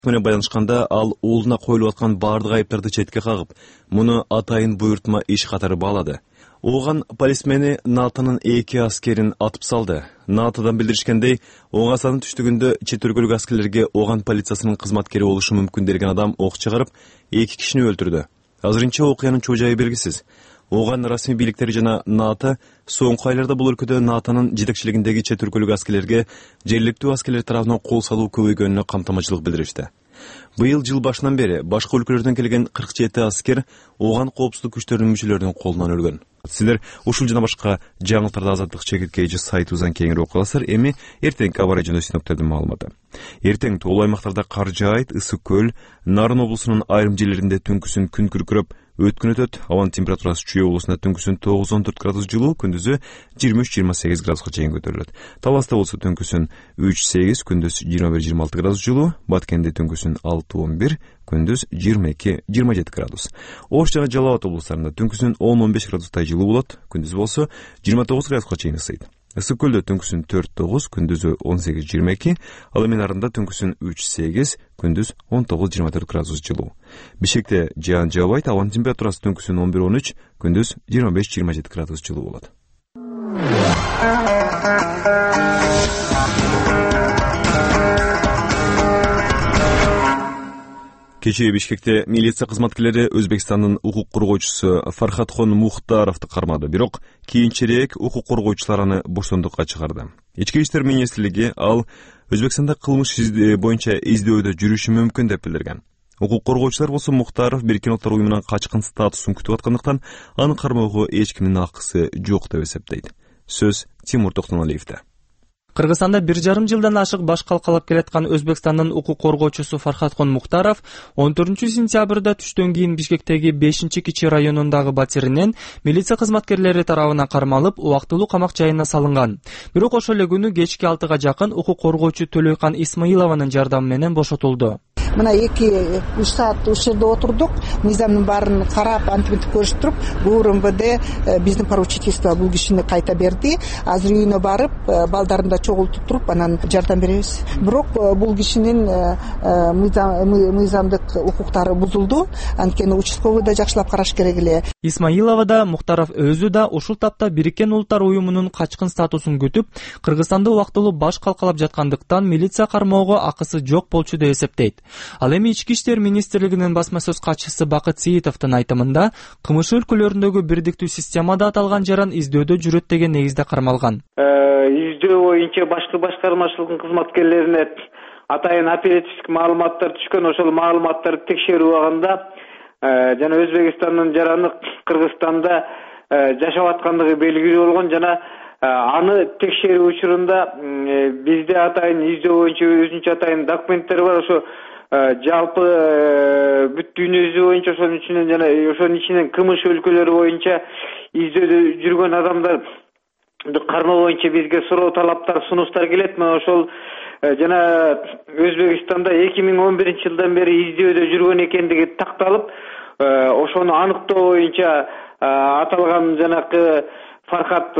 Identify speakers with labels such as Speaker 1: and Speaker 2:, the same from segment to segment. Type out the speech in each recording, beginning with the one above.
Speaker 1: менен байланышканда ал уулуна коюлуп аткан бардык айыптарды четке кагып, муну атайын буйртма иш катары баалады. Оған полисмени НАТОнун 2 аскерин атып салды. НАТОдан билдиришкендей, оңасанын түштүгүндө чет өлкөлүк аскерлерге Оған полициясынын кызматкери болушу мүмкүн деген адам ок чыгарып, 2 кишини өлтүрдү. Азырынча окуянын чоо жайы белгисиз. Оған расмий бийликтери жана НАТО соңку айларда бул өлкөдө НАТОнун жетекчилигиндеги чет өлкөлүк аскерлерге жергиликтүү аскерлер тарабынан кол салуу көбөйгөнүнө камтамачылык билдиришти. Быйыл жыл башынан бери башка өлкөлөрдөн келген 47 аскер Оған коопсуздук күчтөрүнүн мүчөлөрүнүн колунан өлгөн. Силер ушул жана башка жаңылыктарды Азаттык чекирткейчи сайтыбыздан кеңири окуп аласыздар. Эми эртеңки аба ырайы жөнүндө синоптиктердин маалыматы. Эртең тоолуу аймактарда кар жаайт, ысык көл, Нарын облусунун айрым жерлеринде түнкүсүн күн күркүрөп, өткүн өтөт. Абанын температурасы Чүй облусунда түнкүсүн 9-14 градус жылуу, күндүзү 23-28 градуска чейин көтөрүлөт. Таласта болсо түнкүсүн 3-8, күндүз 21-26 градус жылуу, Баткенде түнкүсүн 6-11, күндүз 22-27 градус. Ош жана Жалал Абад облустарында түнкүсүн 10-15 градустай жылуу болот, күндүз болсо 29 градуска чейин ысыйт. Ысык көлдө түнкүсүн 4-9, күндүзү 18-22, ал эми Нарында түнкүсүн 3-8, күндүз 19-24 градус жылуу. Бишкекте жаан жаабайт, абанын температурасы түнкүсүн 11-13, күндүз 25-27 градус жылуу болот. Кечээ Бишкекте милиция кызматкерлери Өзбекстандын укук коргоочусу Фархатхон Мухтаровду кармады, бирок кийинчерээк укук коргоочулар аны боштондукка чыгарды. Ички иштер министрлиги ал Өзбекстанда кылмыш боюнча издөөдө жүрүшү мүмкүн деп билдирген. Укук коргоочулар болсо Мухтаров Бириккен Улуттар уюмунан качкын статусун күтүп аткандыктан аны кармоого эч кимдин акысы жок деп эсептейт. Сөз Тимур Токтоналиевде.
Speaker 2: Кыргызстанда 1,5 жылдан ашык баш калкалап келаткан Өзбекстандын укук коргоочусу Фархатхон Мухтаров 14-сентябрда түштөн кийин Бишкектеги 5-кичи районундагы батиринен милиция кызматкерлери тарабынан кармалып, убактылуу камак жайына салынган. Бирок ошол эле күнү кечки 6-га жакын укук коргоочу Төлөйкан Исмаилованын жардамы менен бошотулду.
Speaker 3: Мына 2-3 саат ушул жерде отурдук, мыйзамдын баарын карап, антиминтип көрүшүп туруп, ГУРМВД биздин поручительство бул кишини кайта берди. Азыр үйүнө барып, балдарын да чогултуп туруп, анан жардам беребиз. Бирок бул кишинин мыйзамдык укуктары бузулду. Анткени участковый да жакшылап караш керек эле.
Speaker 2: Исмаилова да, Мухтаров өзү да ушул тапта Бириккен Улуттар уюмунун качкын статусун күтүп, Кыргызстанда убактылуу баш калкалап жаткандыктан милиция кармоого акысы жок болчу деп эсептейт. Ал эми Ички иштер министрлигинин басма сөз катчысы Бакыт Сиитовдун айтымында, кылмыш өлкөлөрүндөгү бирдиктүү системада аталган жаран издөөдө жүрөт деген негизде кармалган.
Speaker 4: Издөө боюнча башкы башкармачылыктын кызматкерлерине атайын оперативдик маалыматтар түшкөн, ошол маалыматтарды текшерүү убагында жана Өзбекстандын жараны Кыргызстанда жашап аткандыгы белгилүү болгон жана аны текшерүү учурунда бизде атайын издөө боюнча өзүнчө атайын документтер бар. Ошо жалпы бүт дүйнөсү боюнча ошонун ичинен жана ошонун ичинен кылмыш өлкөлөрү боюнча издөөдө жүргөн адамдарды кармоо боюнча бизге суроо талаптар, сунуштар келет. Мына ошол жана Өзбекстанда 2011 жылдан бери издөөдө жүргөн экендиги такталып, ошону аныктоо боюнча аталган жанакы Фархат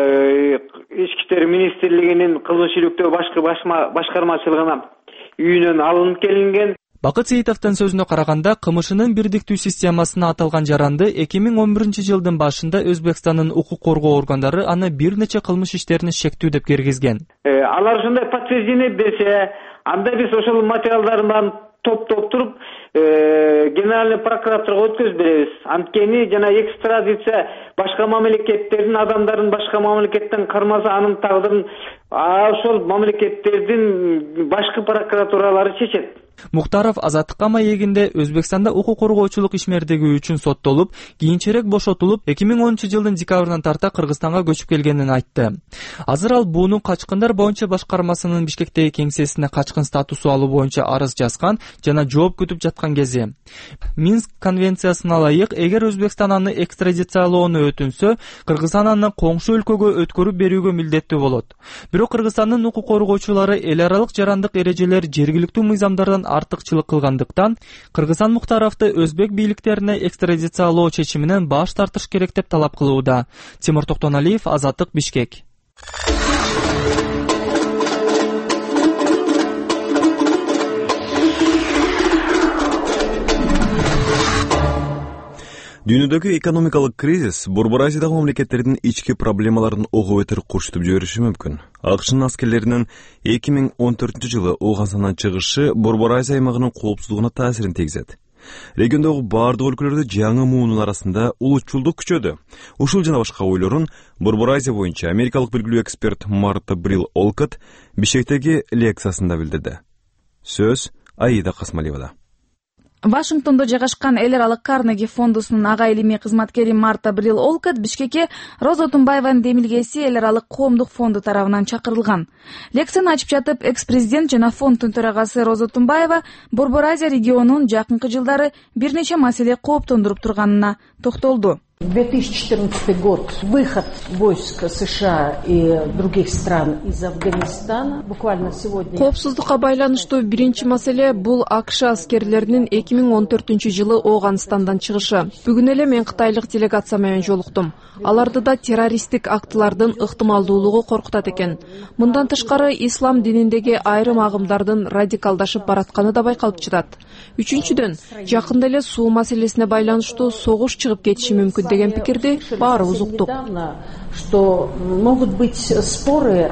Speaker 4: Ички иштер министрлигинин кылмыш иликтөө башкы башкармачылыгына үйүнөн алынып келинген.
Speaker 2: Бакыт Сиитовдун сөзүнө караганда, кылмышынын бирдиктүү системасына аталган жаранды 2011 жылдын башында Өзбекстандын укук коргоо органдары аны бир нече кылмыш иштерине шектүү деп киргизген.
Speaker 4: Алар ушундай подтверждение берсе, анда биз ошол материалдарын топтоп туруп генеральный прокуратурага өткөзүп беребиз. Анткени жана экстрадиция башка мамлекеттердин адамдарын башка мамлекеттен кармаса, анын тагдырын ошол мамлекеттердин башкы прокуратуралары чечет.
Speaker 2: Мухтаров азаттыкка маегинде Өзбекстанда укук коргоочулук ишмердиги үчүн соттолуп, кийинчерээк бошотулуп, 2010 жылдын декабрынан тарта Кыргызстанга көчүп келгенин айтты. Азыр ал буунун качкындар боюнча башкармасынын Бишкектеги кеңсесине качкын статусу алуу боюнча арыз жазган жана жооп күтүп жаткан кези. Минск конвенциясына ылайык, эгер Өзбекстан аны экстрадициялоону өтүнсө, Кыргызстан аны коңшу өлкөгө өткөрүп берүүгө милдеттүү болот. Бирок Кыргызстандын укук коргоочулары эл аралык жарандык эрежелер жергиликтүү мыйзамдардан артыкчылык кылгандыктан, Кыргызстан Мухтаровду өзбек бийликтерине экстрадициялоо чечиминен баш тартыш керек деп талап кылууда. Тимур Токтоналиев, Азаттык, Бишкек.
Speaker 1: Дүйнөдөгү экономикалык кризис Борбор Азиядагы мамлекеттердин ички проблемаларын ого бетер курчутуп жибериши мүмкүн. АКШнын аскерлеринин 2014-жылы Ооганстандан чыгышы Борбор Азия аймагынын коопсуздугуна таасирин тийгизет. Региондогу бардык өлкөлөрдө жаңы муунун арасында улутчулдук күчөдү. Ушул жана башка ойлорун Борбор Азия боюнча америкалык белгилүү эксперт Марта Брил Олкот Бишкектеги лекциясында билдирди. Сөз Аида Касмалиевада.
Speaker 5: Вашингтондо жайгашкан эл аралык Карнеги фондусунун ага илимий кызматкери Марта Брил Олкот Бишкекке Роза Тумбаеванын демилгеси эл аралык коомдук фонду тарабынан чакырылган. Лекцияны ачып жатып, экс-президент жана фонддун төрагасы Роза Тумбаева Борбор Азия регионунун жакынкы жылдары бир нече маселе кооптондуруп турганына токтолду.
Speaker 6: 2014 год. Выход войск США и других стран из Афганистана. Буквально сегодня.
Speaker 7: Коопсуздукка байланыштуу биринчи маселе бул АКШ аскерлеринин 2014-жылы Ооганстандан чыгышы. Бүгүн эле мен кытайлык делегация менен жолуктум. Аларды да террористтик актылардын ыктымалдуулугу коркутат экен. Мындан тышкары ислам дининдеги айрым агымдардын радикалдашып баратканы да байкалып жатат. Үчүнчүдөн, жакында эле суу маселесине байланыштуу согуш чыгып кетиши мүмкүн деген пикирди баарыбыз уктук.
Speaker 6: Что могут быть споры,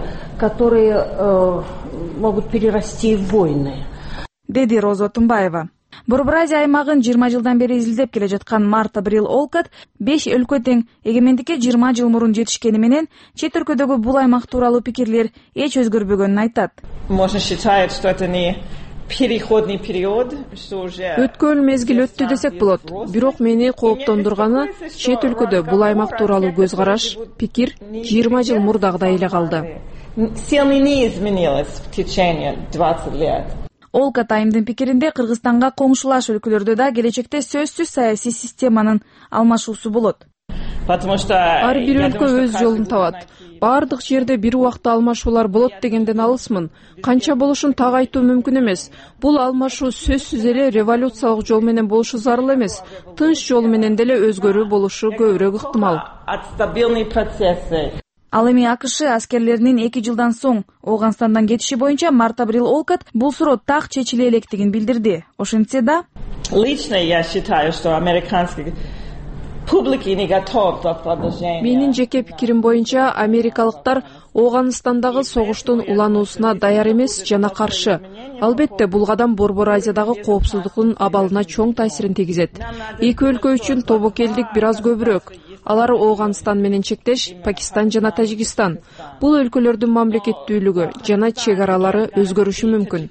Speaker 6: которые могут перерасти в войны.
Speaker 5: Деди Роза Тумбаева. Борбор Азия аймагын 20 жылдан бери изилдеп келе жаткан Марта Брил Олкот 5 өлкө тең эгемендикке 20 жыл мурун жетишкени менен чет өлкөдөгү бул аймак тууралуу пикирлер эч өзгөрбөгөнүн айтат.
Speaker 8: Можно считать, что это не переходный период, что уже
Speaker 7: Өткөн мезгил өттү десек болот. Бирок мени кооптондурганы чет өлкөдө бул аймак тууралуу көз караш, пикир 20 жыл мурдагыдай эле калды.
Speaker 8: сильно не изменилось в течение 20 лет.
Speaker 5: Олкот айымдын пикиринде Кыргызстанга коңшулаш өлкөлөрдө да келечекте сөзсүз саясий системанын алмашуусу болот.
Speaker 8: Потому что
Speaker 7: Ар бир өлкө өз жолун табат. Бардык жерде бир убакта алмашуулар болот дегенден алысмын. Канча болушун так айтуу мүмкүн эмес. Бул алмашуу сөзсүз эле революциялык жол менен болушу зарыл эмес. Тынч жол менен деле өзгөрүү болушу көбүрөөк ыктымал.
Speaker 8: стабильные процессы.
Speaker 5: Ал эми АКШ аскерлеринин 2 жылдан соң Ооганстандан кетиши боюнча Марта Брил Олкот бул суроо так чечиле электигин билдирди. Ошентсе да,
Speaker 8: Лично я считаю, что американский публики не готов к продолжению.
Speaker 7: Менин жеке пикирим боюнча Америкалыктар Ооганстандагы согуштун улануусуна даяр эмес жана каршы. Албетте бул кадам Борбор Азиядагы коопсуздуктун абалына чоң таасирин тийгизет. Эки өлкө үчүн тобокелдик бир аз көбүрөөк. Алар Ооганстан менен чектеш Пакистан жана Тажикистан. Бул өлкөлөрдүн мамлекеттүүлүгү жана чек аралары өзгөрүшү мүмкүн.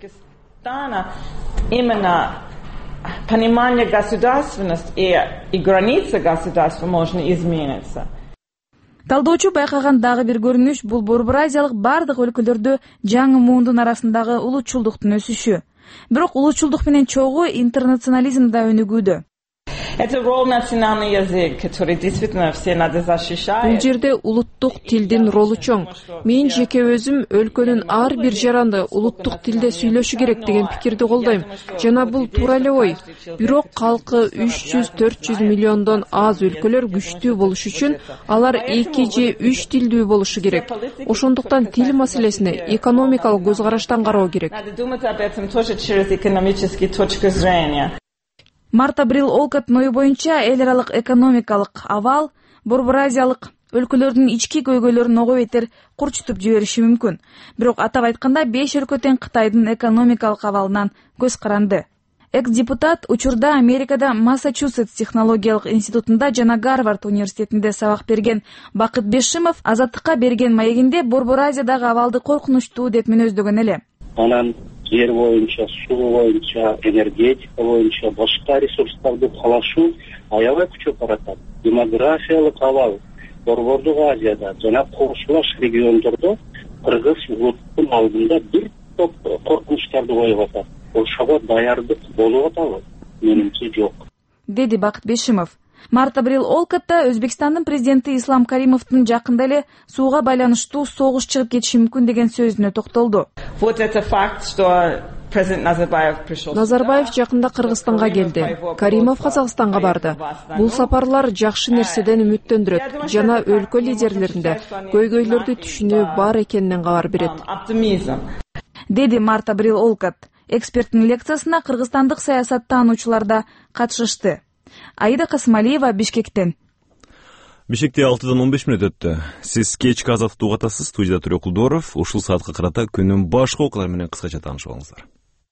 Speaker 8: Именно понимание государственности и границы государства можно измениться.
Speaker 5: талдоочу байкаган дагы бир көрүнүш бул Борбор Азиялык бардык өлкөлөрдө жаңы муундун арасындагы улутчулдуктун өсүшү. Бирок улутчулдук менен чогуу интернационализм да өнүгүүдө.
Speaker 8: Это роль национальный язык, который действительно все надо защищать.
Speaker 7: Бул жерде улуттук тилдин ролу чоң. Мен жеке өзүм өлкөнүн ар бир жаранды улуттук тилде сүйлөшү керек деген пикирди колдойм. Жана бул туура эле ой. Бирок калкы 300-400 миллиондон аз өлкөлөр күчтүү болуш үчүн алар 2 же 3 тилдүү болушу керек. Ошондуктан тил маселесине экономикалык көз караштан кароо керек.
Speaker 8: Надо думать об этом тоже через экономические точки зрения.
Speaker 5: Марта Брил Олкоттун ою боюнча эл аралык экономикалык абал Борбор Азиялык өлкөлөрдүн ички көйгөйлөрүн ого бетер курчутуп жибериши мүмкүн. Бирок атап айтканда 5 өлкө тең Кытайдын экономикалык абалынан көз каранды. Экс-депутат учурда Америкада Массачусетс технологиялык институтунда жана Гарвард университетинде сабак берген Бакыт Бешимов Азаттыкка берген маегинде Борбор Азиядагы абалды коркунучтуу деп мүнөздөгөн эле.
Speaker 9: Анан жер боюнча, суу боюнча, энергетика боюнча башка ресурстарды талашуу аябай күчөп баратат. Демографиялык абал Борбордук Азияда жана кошулаш региондордо кыргыз улуттун алдында бир топ коркунучтарды коюп атат. Ошого даярдык болуп атабы? Менимче жок.
Speaker 5: Деди Бакыт Бешимов. Марта Брил Олкот Өзбекстандын президенти Ислам Каримовдун жакында эле сууга байланыштуу согуш чыгып кетиши мүмкүн деген сөзүнө токтолду.
Speaker 8: Вот это факт, что президент Назарбаев пришел.
Speaker 7: Назарбаев жакында Кыргызстанга келди. Каримов Казакстанга барды. Бул сапарлар жакшы нерседен үмүттөндүрөт жана өлкө лидерлеринде көйгөйлөрдү түшүнүү бар экенинен кабар берет.
Speaker 8: Оптимизм.
Speaker 5: Деди Марта Брил Олкот. Эксперттин лекциясына кыргызстандык саясат таануучулар да катышышты. Аида Касымалиева, Бишкектен.
Speaker 1: Бишкекте 6-дан 15 мүнөт өттү. Сиз кечки азаттыкты угатасыз. Студияда Төрө Кулдоров. Ушул саатка карата күнүн башка окуялары менен кыскача таанышып алыңыздар.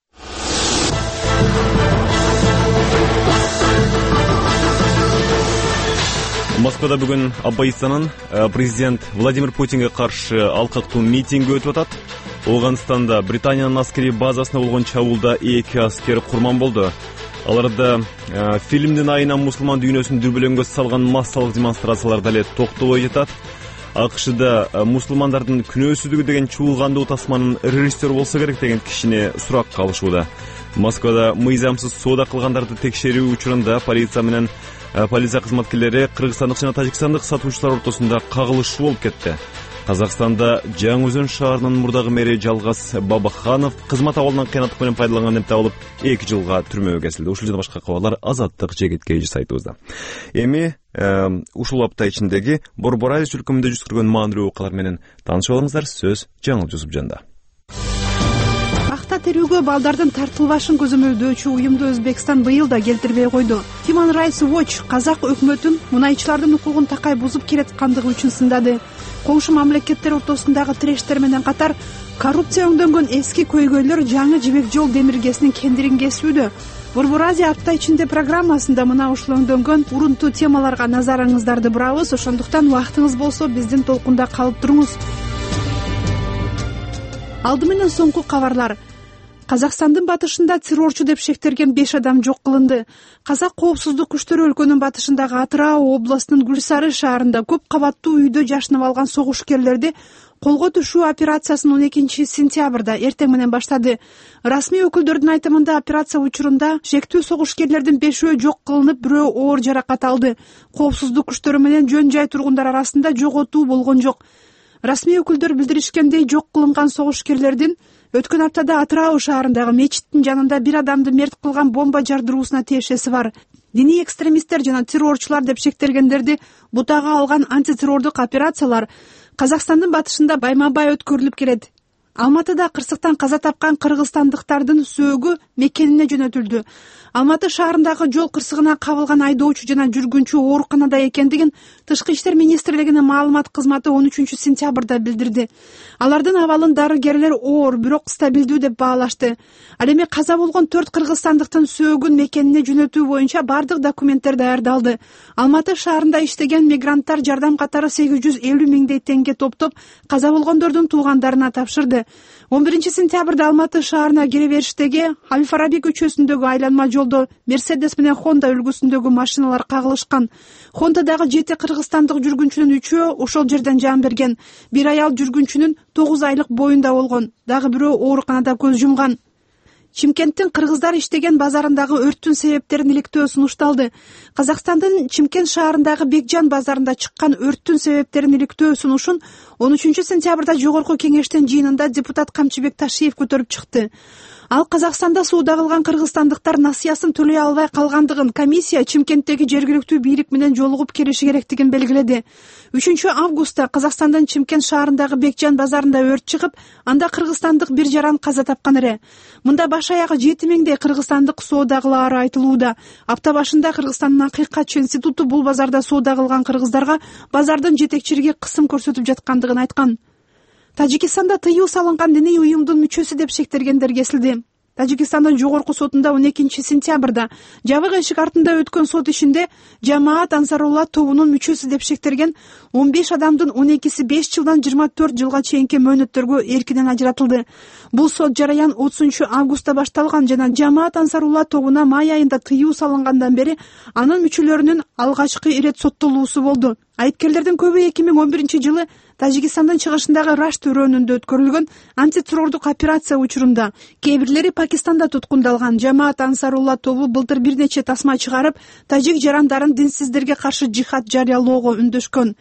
Speaker 1: Москвада бүгүн Аббайстанын президент Владимир Путинге каршы алкактуу митинги өтүп атат. Ауганстанда Британиянын аскери базасына болгон чабуулда 2 аскер курман болду. Аларда фильмдин айынан мусулман дүйнөсүн дүрбөлөңгө салган массалык демонстрациялар дале токтобой жатат. АКШда мусулмандардын күнөөсүздүгү деген чуулгандуу тасманын режиссер болсо керек деген кишини суракка алышууда. Москвада мыйзамсыз соода кылгандарды текшерүү учурунда полиция кызматкерлери кыргызстандык жана тажикстандык сатуучулар ортосунда кагылышуу болуп кетти. Казакстанда Жаңы Өзөн шаарынын мурдагы мэри Жалгаз Бабаханов кызмат абалынан кыянаттык менен пайдаланган деп табылып 2 жылга түрмөгө кесилди. Ушул жана башка кабарлар Азаттык жегеткейжи сайтыбызда. Эми ушул апта ичиндеги Борборайыз өлкөмүндө жүз көргөн маанилүү окуялар менен таанышып алыңыздар. Сөз Жаңыл Жусупжанда.
Speaker 10: Акта терүүгө балдардын тартылбашын көзөмөлдөөчү уюмду Өзбекстан быйыл да келтирбей койду. Human Rights Watch казак өкмөтүн мунайчылардын укугун такай бузуп келаткандыгы үчүн сындады. Коңшу мамлекеттер ортосундагы тирештер менен катар коррупция өңдөнгөн эски көйгөйлөр жаңы жибек жол демиргесинин кендирин кесүүдө. Борборазия апта ичинде программасында мына ушул өңдөнгөн урунтуу темаларга назарыңыздарды бурабыз. Ошондуктан убактыңыз болсо биздин толкунда калып туруңуз. Алды менен соңку кабарлар. Казакстандын батышында террорчу деп шектелген 5 адам жок кылынды. Казак коопсуздук күчтөрү өлкөнүн батышындагы Атырау областынын Гүлсары шаарында көп кабаттуу үйдө жашынып алган согушкерлерди колго түшүү операциясын 12 сентябрда эртең менен баштады. Расмий өкүлдөрдүн айтымында операция учурунда жектүү согушкерлердин 5-өө жок кылынып, бирөө оор жаракат алды. Коопсуздук күчтөрү менен жөн жай тургундар арасында жоготуу болгон жок. Расмий өкүлдөр билдиришкендей, жок кылынган согушкерлердин өткөн аптада Атырау шаарындагы мечиттин жанында бир адамды мерт кылган бомба жардыруусуна тиешеси бар. Диний экстремисттер жана террорчулар деп шектелгендерди бутага алган антитеррордук операциялар Казакстандын батышында байма-бай өткөрүлүп келет. Алматыда кырсыктан каза тапкан кыргызстандыктардын сөөгү мекенине жөнөтүлдү. Алматы шаарындагы жол кырсыгына кабылган айдоочу жана жүргүнчү ооруканада экендигин Тышкы иштер министрлигинин маалымат кызматы 13 сентябрда билдирди. Алардын абалын дарыгерлер оор, бирок стабилдүү деп баалашты. Ал эми каза болгон 4 кыргызстандыктын сөөгүн мекенине жөнөтүү боюнча бардык документтер даярдалды. Алматы шаарында иштеген мигранттар жардам катары 850 миңдей теңге топтоп, каза болгондордун туугандарына тапшырды. 11 сентябрда Алматы шаарына кире бериштеги Аль-Фараби көчөсүндөгү айланма жолдо Мерседес менен Honda үлгүсүндөгү машиналар кагылышкан. Хондадагы 7 кыргызстандык жүргүнчүнүн 3-өө ошол жерден жан берген. Бир аял жүргүнчүнүн 9 айлык боюнда болгон. Дагы бирөө ооруканада көз жумган. Чимкенттин кыргыздар иштеген базарындагы өрттүн себептерин иликтөө сунушталды. Казакстандын Чимкент шаарындагы Бекжан базарында чыккан өрттүн себептерин иликтөө сунушун 13 сентябрда жогорку кеңештин жыйынында депутат Камчыбек Ташиев көтөрүп чыкты. Ал Казакстанда сууда калган кыргызстандыктар насыясын төлөй албай калгандыгын комиссия Чимкенттеги жергиликтүү бийлик менен жолугуп келиши керектигин белгиледи. 3 августта Казакстандын Чимкент шаарындагы Бекжан базарында өрт чыгып, анда кыргызстандык бир жаран каза тапкан эле. Мында баш аягы 7 миңдей кыргызстандык соодагылары айтылууда. Апта башында Кыргызстандын Акыйкатчы институту бул базарда соода кылган кыргыздарга базардын жетекчилиги кысым көрсөтүп жаткандыгын айткан. Тажикстанда тыюу салынган диний уюмдун мүчөсү деп шектелгендер кесилди. Тажикстандын жогорку сотунда 12 сентябрда жабык эшик артында өткөн сот ишинде Жамаат Ансарулла тобунун мүчөсү деп шектелген 15 адамдын 12си 5 жылдан 24 жылга чейинки мөөнөттөргө эркинен ажыратылды. Бул сот жараян 30 августта башталган жана Жамаат Ансарулла тобуна май айында тыюу салынгандан бери анын мүчөлөрүнүн алгачкы ирет соттолуусу болду. Айыпкерлердин көбү 2011 жылы Тажикстандын чыгышындагы Рашт өрөөнүндө өткөрүлгөн антитеррордук операция учурунда, кээ бирлери Пакистанда туткундалган. Жамаат Ансарулла тобу былтыр бир нече тасма чыгарып, тажик жарандарын динсиздерге каршы жихад жарыялоого үндөшкөн.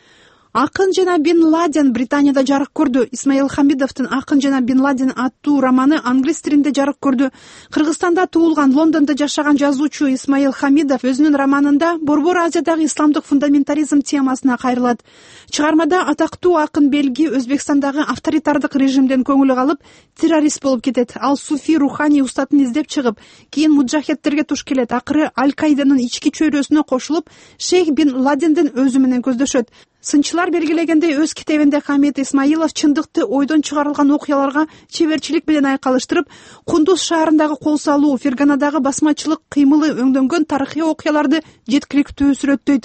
Speaker 10: Акын жана Бин Ладен Британияда жарык көрдү. Исмаил Хамидовдун Акын жана Бин Ладен аттуу романы англис тилинде жарык көрдү. Кыргызстанда туулган, Лондондо жашаган жазуучу Исмаил Хамидов өзүнүн романында Борбор Азиядагы исламдык фундаментализм темасына кайрылат. Чыгармада атактуу акын Белги Өзбекстандагы авторитардык режимден көңүлү калып, террорист болуп кетет. Ал суфий руханий устатын издеп чыгып, кийин муджахедтерге туш келет. Акыры Аль-Каиданын ички чөйрөсүнө кошулуп, Шейх Бин Ладендин өзү менен көздөшөт. Сынчылар белгилегендей, өз китебинде Хамид Исмаилов чындыкты ойдон чыгарылган окуяларга чеберчилик менен айкалыштырып, Кундуз шаарындагы кол салуу, Ферганадагы басмачылык кыймылы өңдөнгөн тарыхый окуяларды жеткиликтүү сүрөттөйт.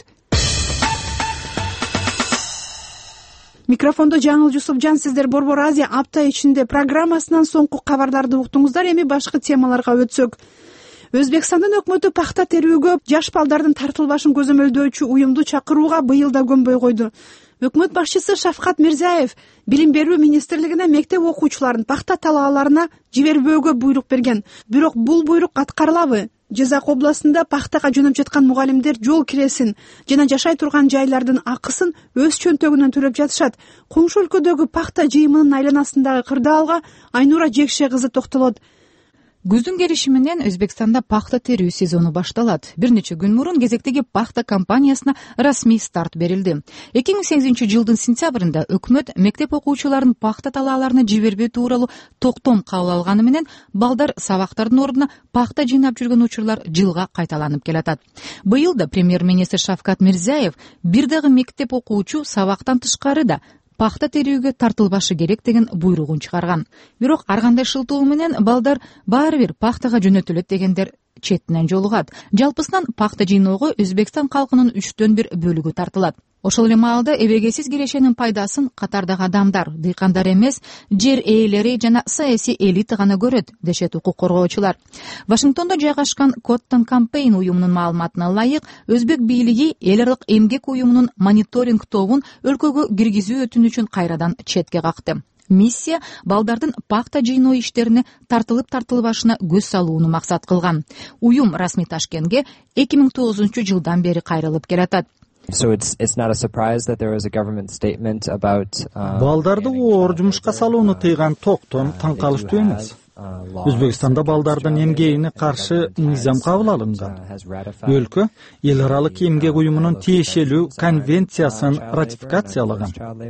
Speaker 10: Микрофондо Жаңыл Жусупжан, сиздер Борбор Азия апта ичинде программасынан соңку кабарларды уктуңуздар. Эми башкы темаларга өтсөк. Өзбекстандын өкмөтү пахта терүүгө жаш балдардын тартылбашын көзөмөлдөөчү уюмду чакырууга быйыл да көнбөй койду. Өкмөт башчысы Шавкат Мирзиев Билим берүү министрлигине мектеп окуучуларын пахта талааларына жибербөөгө буйрук берген. Бирок бул буйрук аткарылабы? Жезак областында пахтага жөнөп жаткан мугалимдер жол киресин жана жашай турган жайлардын акысын өз чөнтөгүнөн төлөп жатышат. Коңшу өлкөдөгү пахта жыйымынын айланасындагы кырдаалга Айнура Жекше кызы токтолот.
Speaker 11: Күздүн келиши менен Өзбекстанда пахта терүү сезону башталат. Бир нече күн мурун кезектеги пахта компаниясына расмий старт берилди. 2008-жылдын сентябрында өкмөт мектеп окуучуларын пахта талааларына жибербөө тууралуу токтом кабыл алганы менен балдар сабактардын ордуна пахта жыйнап жүргөн учурлар жылга кайталанып келатат. Быйыл да премьер-министр Шавкат Мирзиев бир дагы мектеп окуучу сабактан тышкары да пахта терүүгө тартылбашы керек деген буйругун чыгарган. Бирок ар кандай шылтоо менен балдар баары бир пахтага жөнөтүлөт дегендер четинен жолугат. Жалпысынан пахта жыйноого Өзбекстан калкынын 3/4 бөлүгү тартылат. Ошол эле маалда эбегейсиз кирешенин пайдасын катардагы адамдар, дыйкандар эмес, жер ээлери жана саясий элита гана көрөт, дешет укук коргоочулар. Вашингтондо жайгашкан Коттон Кампейн уюмунун маалыматына ылайык, өзбек бийлиги эл аралык эмгек уюмунун мониторинг тобун өлкөгө киргизүү өтүнүчүн кайрадан четке какты. Миссия балдардын пахта жыйноо иштерине тартылып-тартылбашына көз салууну максат кылган. Уюм расмий Ташкентке 2009-жылдан бери кайрылып келатат.
Speaker 12: So it's not a surprise that there was a government statement about
Speaker 13: балдарды оор жумушка салууну тыйган токтом таң калыштуу эмес. Өзбекстанда балдардын эмгегине каршы мыйзам кабыл алынган. Өлкө эл аралык эмгек уюмунун тиешелүү конвенциясын ратификациялаган.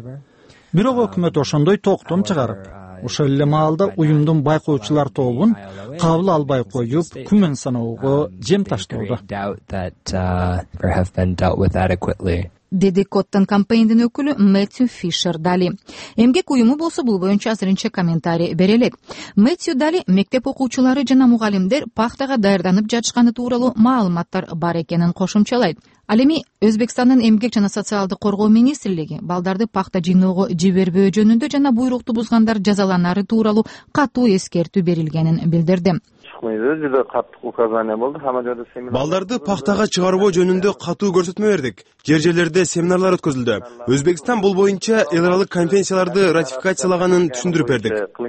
Speaker 13: Бирок өкмөт ошондой токтом чыгарып, ошол эле маалда уюмдун байкоочулар тобун кабыл албай коюп, күмөн саноого жем таштоодо.
Speaker 11: Деди Коттон Кампейндин өкүлү Мэтью Фишер Дали. Эмгек уюму болсо бул боюнча азырынча комментарий бере элек. Мэтью Дали мектеп окуучулары жана мугалимдер пахтага даярданып жатышканы тууралуу маалыматтар бар экенин кошумчалайт. Ал эми Өзбекстандын эмгек жана социалдык коргоо министрлиги балдарды пахта жыйноого жибербөө жөнүндө жана буйрукту бузгандар жазаланары тууралуу катуу эскертүү берилгенин билдирди.
Speaker 14: Балдарды пахтага чыгарбоо жөнүндө катуу көрсөтмө бердик. Жер-жерлерде семинарлар өткөзүлдү. Өзбекстан бул боюнча эл аралык конвенцияларды ратификациялаганын түшүндүрүп бердик.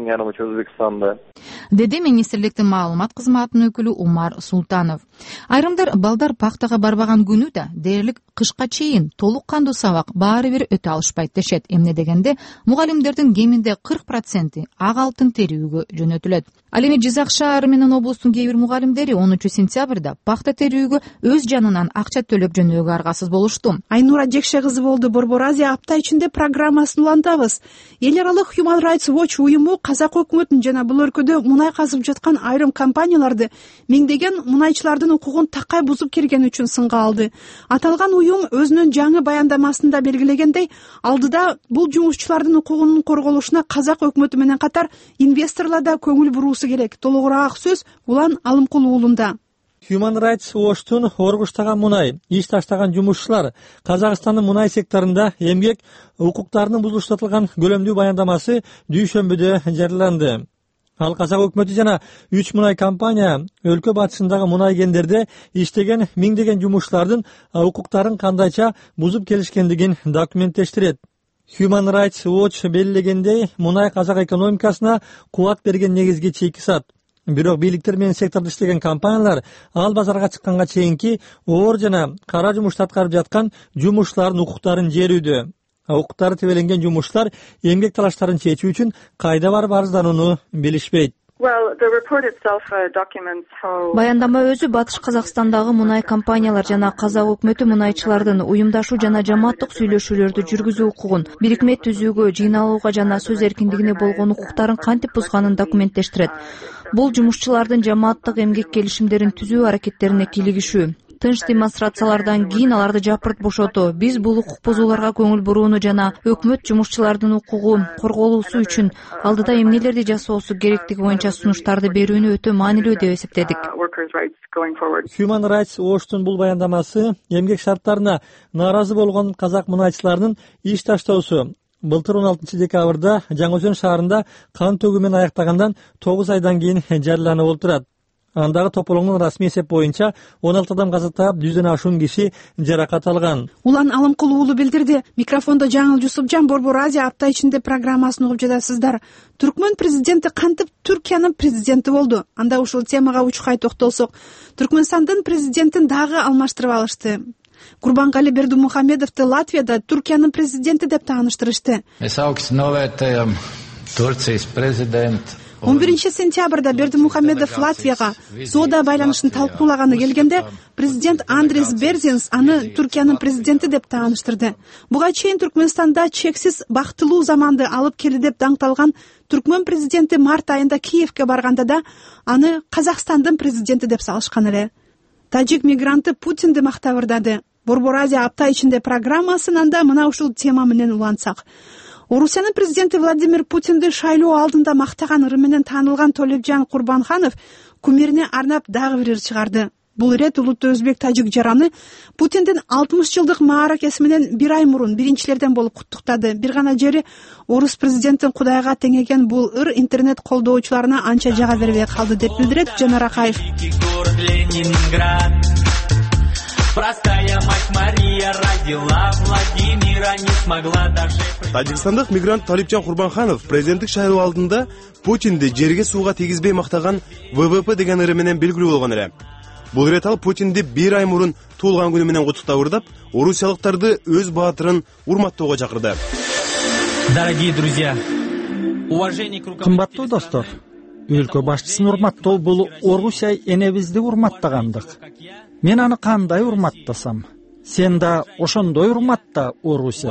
Speaker 11: Деди министрликтин маалымат кызматынын өкүлү Умар Султанов. Айрымдар балдар пахтага барбаган күнү да дээрлик кышка чейин толук кандуу сабак баары бир өтө алышпайт дешет. Эмне дегенде мугалимдердин кеминде 40% ак алтын терүүгө жөнөтүлөт. Ал эми Жезак шаары менен облустун кээ бир мугалимдери 10-сентябрда пахта терүүгө өз жанынан акча төлөп жөнөөгө аргасыз болушту.
Speaker 10: Айнура Жекше кызы болду. Борбор Азия апта ичинде программасын улантабыз. Эл аралык Human Rights Watch уюму казак өкмөтүн жана бул өлкөдө мунай казып жаткан айрым компанияларды миңдеген мунайчылардын укугун такай бузуп келген үчүн сынга алды. Аталган уюм өзүнүн жаңы баяндамасында белгилегендей, алдыда бул жумушчулардын укугунун корголушуна казак өкмөтү менен катар инвесторлор да көңүл буруусу керек. Толугураак сөз Улан Алымкул уулунда.
Speaker 13: Human Rights Watch'тун оргуштаган мунай иш таштаган жумушчулар Казакстандын мунай секторунда эмгек укуктарынын бузулуштатылган көлөмдүү баяндамасы дүйшөмбүдө жарыяланды. Ал казак өкмөтү жана 3 мунай компания өлкө батышындагы мунай кендерде иштеген миңдеген жумушчулардын укуктарын кандайча бузуп келишкендигин документтештирет. Human Rights Watch белгилегендей, мунай казак экономикасына кубат берген негизги чейки сат. Бирок бийликтер менен сектордо иштеген компаниялар ал базарга чыкканга чейинки оор жана кара жумушту аткарып жаткан жумушчулардын укуктарын жерүүдө. укуктары тебеленген жумушчулар эмгек талаштарын чечүү үчүн кайда барып арызданууну билишпейт.
Speaker 15: Баяндама өзү Батыш Казакстандагы мунай компаниялар жана Казак өкмөтү мунайчылардын уюмдашуу жана жамааттык сүйлөшүүлөрдү жүргүзүү укугун, бирикме түзүүгө, жыйналууга жана сөз эркиндигине болгон укуктарын кантип бузганын документтештирет. Бул жумушчулардын жамааттык эмгек келишимдерин түзүү аракеттерине кийлигишүү. Тынч демонстрациялардан кийин аларды жапырт бошотуу. Биз бул укук бузууларга көңүл бурууну жана өкмөт жумушчулардын укугу корголуусу үчүн алдыда эмнелерди жасоосу керектиги боюнча сунуштарды берүүнү өтө маанилүү деп эсептедик.
Speaker 13: Human Rights Watchtун бул баяндамасы эмгек шарттарына нааразы болгон казак мунайчыларынын иш таштоосу. Былтыр 16 декабрда Жаңы Өзөн шаарында кан төгүү менен аяктагандан 9 айдан кийин жарыяланып болуп турат. Андагы тополоңдун расмий эсеп боюнча 16 адам каза таап, 100дөн ашуун киши жаракат алган.
Speaker 10: Улан Алымкул уулу билдирди. Микрофондо Жаңыл Жусупжан, Борбор Азия апта ичинде программасын угуп жатасыздар. Түркмөн президенти кантип Түркиянын президенти болду? Анда ушул темага учкай токтолсок, Түркмөнстандын президентин дагы алмаштырып алышты. Курбангали Бердимухамедовду Латвияда Түркиянын президенти деп тааныштырышты. 11 сентябрда Бердимухамедов Латвияга соода байланышын талкуулаганы келгенде президент Андрис Берзинс аны Түркиянын президенти деп тааныштырды. Буга чейин Түркмөнстанда чексиз бактылуу заманды алып келди деп даңкталган Түркмөн президенти март айында Киевке барганда да аны Казакстандын президенти деп салышкан эле. Тажик мигранты Путинди мактап ырдады. Борбор Азия апта ичинде программасында мына ушул тема менен улантсак. Орусиянын президенти Владимир Путинди шайлоо алдында мактаган ыры менен таанылган Толебжан Курбанханов кумирине арнап дагы бир ыр чыгарды. Бул ирет улуттуу өзбек-тажик жараны Путиндин 60 жылдык мааракеси менен бир ай мурун биринчилерден болуп куттуктады. Бир гана жери орус президентин Кудайга теңеген бул ыр интернет колдоочуларына анча жага бербей калды деп билдирет Жанар Акаев. Простая мать Мария родила Владимира, не смогла даже...
Speaker 14: Тажикстандык мигрант Толебжан Курбанханов президенттик шайлоо алдында Путинди жерге сууга тийгизбей мактаган ВВП деген ыры менен белгилүү болгон эле. Бул ирет ал Путинди бир ай мурун туулган күнү менен куттуктап ырдап, орусиялыктарды өз баатырын урматтоого чакырды.
Speaker 2: Дорогие друзья,
Speaker 13: кымбаттуу достор, өлкө башчысын урматтоо бул Орусия энебизди урматтагандык. Мен аны кандай урматтасам, сен да ошондой урматта, Орусия.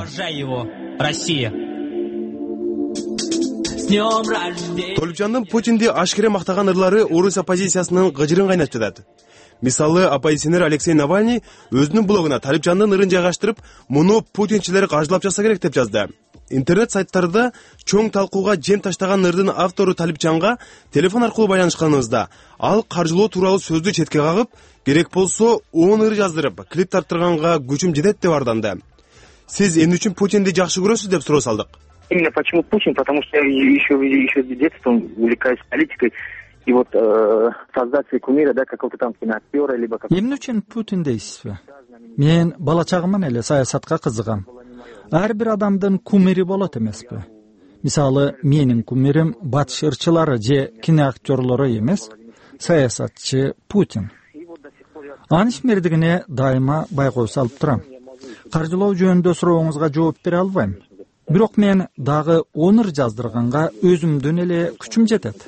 Speaker 14: Толебжандын Путинди ашкере мактаган ырлары орус оппозициясынын гыжырын кайнатып жатат. Мисалы, оппозиционер Алексей Навальный өзүнүн блогуна Толебжандын ырын жайгаштырып, муну путинчилер кажылап жатса керек деп жазды. Интернет сайттарда чоң талкууга жем таштаган ырдын автору Толебжанга телефон аркылуу байланышканыбызда ал каржылоо тууралуу сөздү четке кагып, керек болсо 10 ыр жаздырып, клип тарттырганга күчүм жетет деп арданды. Сиз эмне үчүн Путинди жакшы көрөсүз деп суроо салдык.
Speaker 16: Именно почему Путин? Потому что я еще с детства увлекаюсь политикой. И вот создать себе кумира, да, какого-то там киноактера, либо...
Speaker 13: Эмне үчүн Путин дейсизби? Мен бала чагыман эле саясатка кызыгам. Ар бир адамдын кумири болот эмеспи? Мисалы, менин кумирим батыш ырчылары же киноактерлору эмес, саясатчы Путин. Анын ишмердигине дайыма байкоо салып турам. Каржылоо жөнүндө сурооңузга жооп бере албайм. Бирок мен дагы 10 ыр жаздырганга өзүмдүн эле күчүм жетет.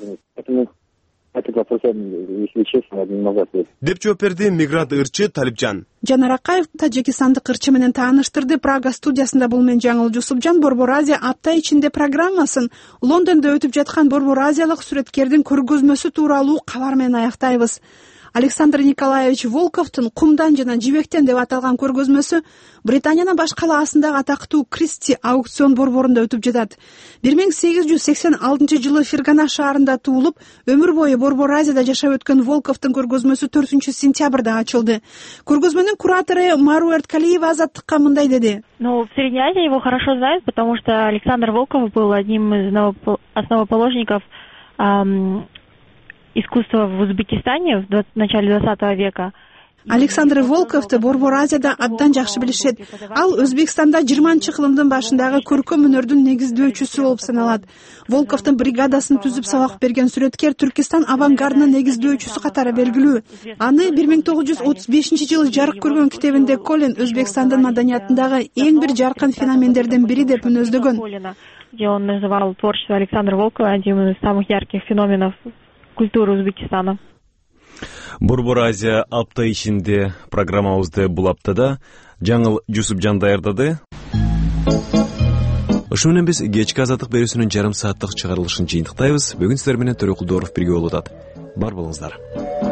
Speaker 14: Деп жооп берди мигрант ырчы Толебжан.
Speaker 10: Жанар Акаев тажикстандык ырчы менен тааныштырды. Прага студиясында бул мен Жаңыл Жусупжан. Борбор Азия апта ичинде программасын Лондондо өтүп жаткан Борбор Азиялык сүрөткердин көргөзмөсү тууралуу кабар менен аяктайбыз. Александр Николаевич Волковдун «Кумдан жана жибектен» деп аталган көргөзмөсү Британиянын баш калаасындагы атактуу Кристи аукцион борборунда өтүп жатат. 1886 жылы Фергана шаарында туулуп, өмүр бою Борбор Азияда жашап өткөн Волковдун көргөзмөсү 4 сентябрда ачылды. Көргөзмөнүн куратору Маруэрт Калиева Азаттыкка мындай деди.
Speaker 17: В Средней Азии его хорошо знают, потому что Александр Волков был одним из основоположников искусства в Узбекистане в начале 20 века.
Speaker 10: Александр Волковду Борбор Азияда абдан жакшы билишет. Ал Өзбекстанда 20-кылымдын башындагы көркөм өнөрдүн негиздөөчүсү болуп саналат. Волковдун бригадасын түзүп сабак берген сүрөткер Түркистан авангардынын негиздөөчүсү катары белгилүү. Аны 1935-жылы жарык көргөн китебинде Колин Өзбекстандын маданиятындагы эң бир жаркын феномендердин бири деп мүнөздөгөн.
Speaker 17: Где он называл творчество Александра Волкова одним из самых ярких феноменов культуры Узбекистана.
Speaker 1: Борбор Азия апта ичинде программабызды бул аптада Жаңыл Жусупжан даярдады. Ошо менен биз кечки азаттык берүүсүнүн жарым сааттык чыгарылышын жыйынтыктайбыз. Бүгүн сиздер менен Төрөкулдоров бирге болуп атат. Бар болуңуздар.